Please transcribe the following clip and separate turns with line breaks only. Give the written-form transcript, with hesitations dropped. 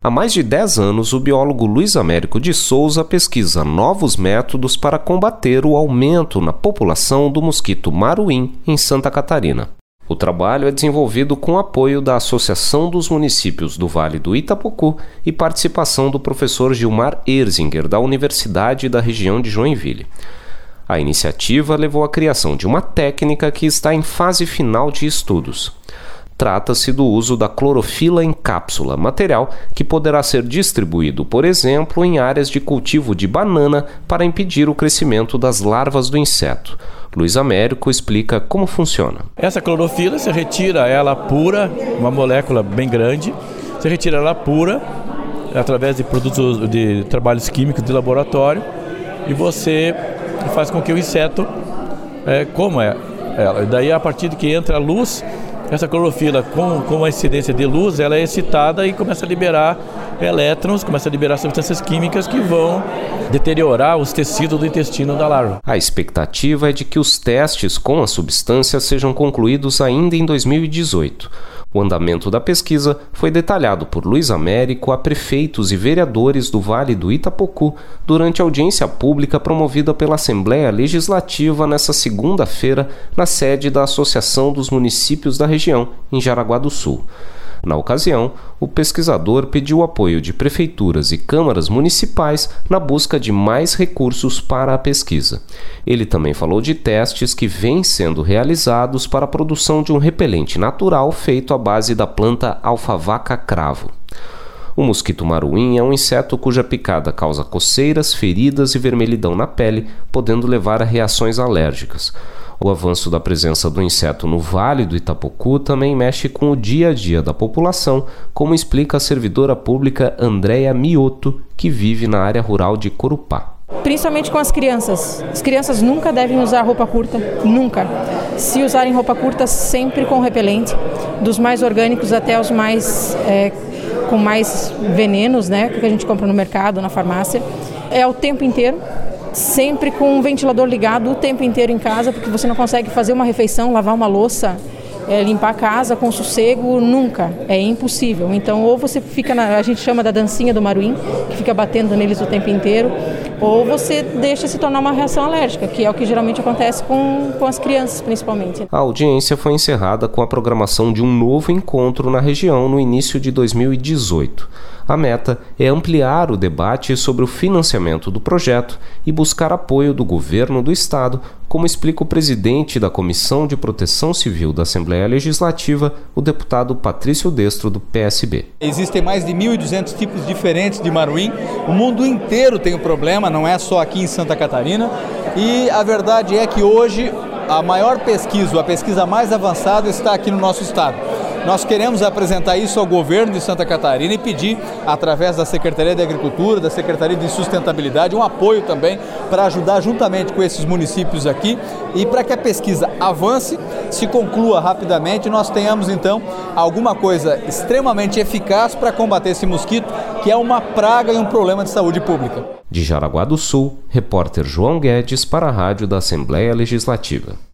Há mais de 10 anos, o biólogo Luiz Américo de Souza pesquisa novos métodos para combater o aumento na população do mosquito maruim em Santa Catarina. O trabalho é desenvolvido com apoio da Associação dos Municípios do Vale do Itapocu e participação do professor Gilmar Erzinger, da Universidade da região de Joinville. A iniciativa levou à criação de uma técnica que está em fase final de estudos. Trata-se do uso da clorofila em cápsula, material que poderá ser distribuído, por exemplo, em áreas de cultivo de banana para impedir o crescimento das larvas do inseto. Luiz Américo explica como funciona.
Essa clorofila, você retira ela pura, uma molécula bem grande, você retira ela pura através de produtos de trabalhos químicos de laboratório e você faz com que o inseto coma ela. E daí, a partir de que entra a luz, essa clorofila, com a incidência de luz, ela é excitada e começa a liberar elétrons, começa a liberar substâncias químicas que vão deteriorar os tecidos do intestino da larva.
A expectativa é de que os testes com a substância sejam concluídos ainda em 2018. O andamento da pesquisa foi detalhado por Luiz Américo a prefeitos e vereadores do Vale do Itapocu durante a audiência pública promovida pela Assembleia Legislativa nesta segunda-feira na sede da Associação dos Municípios da região, em Jaraguá do Sul. Na ocasião, o pesquisador pediu o apoio de prefeituras e câmaras municipais na busca de mais recursos para a pesquisa. Ele também falou de testes que vêm sendo realizados para a produção de um repelente natural feito à base da planta alfavaca cravo. O mosquito maruim é um inseto cuja picada causa coceiras, feridas e vermelhidão na pele, podendo levar a reações alérgicas. O avanço da presença do inseto no Vale do Itapocu também mexe com o dia a dia da população, como explica a servidora pública Andréia Mioto, que vive na área rural de Corupá.
Principalmente com as crianças. As crianças nunca devem usar roupa curta, nunca. Se usarem roupa curta, sempre com repelente, dos mais orgânicos até os mais com mais venenos, né, que a gente compra no mercado, na farmácia. É o tempo inteiro. Sempre com um ventilador ligado o tempo inteiro em casa, porque você não consegue fazer uma refeição, lavar uma louça, limpar a casa com sossego, nunca. É impossível. Então, ou você fica, a gente chama da dancinha do maruim, que fica batendo neles o tempo inteiro, ou você deixa se tornar uma reação alérgica, que é o que geralmente acontece com as crianças, principalmente.
A audiência foi encerrada com a programação de um novo encontro na região no início de 2018. A meta é ampliar o debate sobre o financiamento do projeto e buscar apoio do governo do estado, como explica o presidente da Comissão de Proteção Civil da Assembleia Legislativa, o deputado Patrício Destro, do PSB.
Existem mais de 1.200 tipos diferentes de maruim. O mundo inteiro tem o problema, não é só aqui em Santa Catarina. E a verdade é que hoje a maior pesquisa, a pesquisa mais avançada está aqui no nosso estado. Nós queremos apresentar isso ao governo de Santa Catarina e pedir, através da Secretaria de Agricultura, da Secretaria de Sustentabilidade, um apoio também para ajudar juntamente com esses municípios aqui e para que a pesquisa avance, se conclua rapidamente e nós tenhamos então alguma coisa extremamente eficaz para combater esse mosquito, que é uma praga e um problema de saúde pública.
De Jaraguá do Sul, repórter João Guedes para a Rádio da Assembleia Legislativa.